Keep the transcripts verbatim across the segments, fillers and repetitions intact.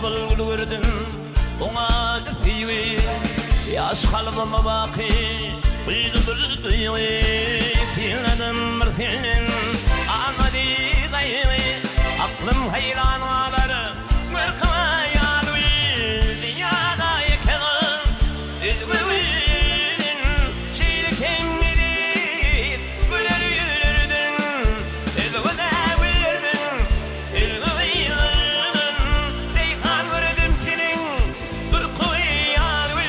Oğul gördüm ona düzüyü Yaş kalbıma baki Uydu bir duyuyu Filadım bir filin Anladı gayrı Aklım hayran ağları Mırkıma yalı Dünyada yıkılır Üzgüvülün Şeyli kemleri Güler yüldürdün Üzgüde güldürdün Üzgüvülün Deyhan gördüm senin Durku yalı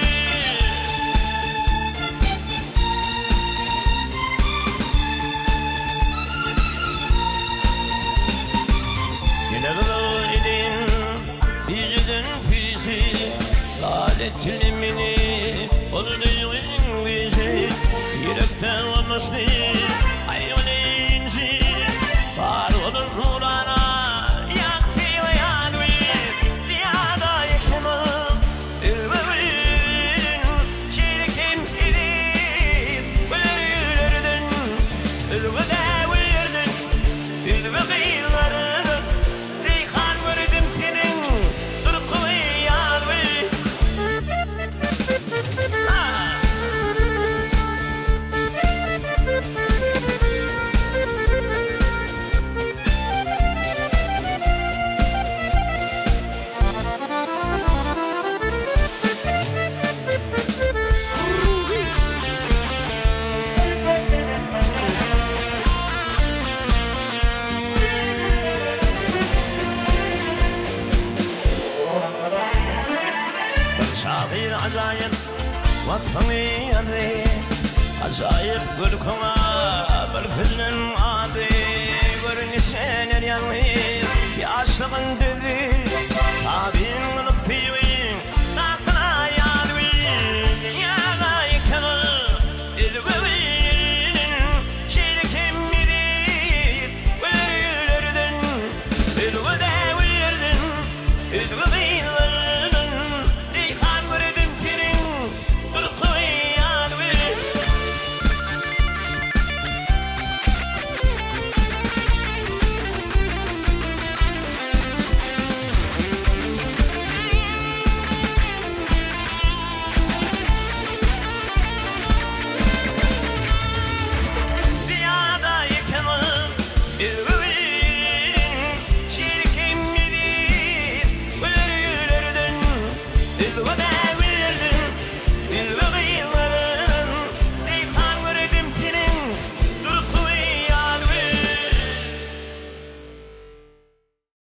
Dilimini Olduyun bizi Yürekten olmuştu Hayvan inci Var olur nurana Yaktı ve yandı Dünyada yıkılır Üzgüvülün Çirkin edip Güler yüldürdün Üzgüde güldürdün Üzgü kıyılardın Reyhan gördüm senin Durku yalı Şahir acayip Vatfanı adı Acayip gülkuma Bir filmin adı Görünüşen er yanı Yaşlığın düzü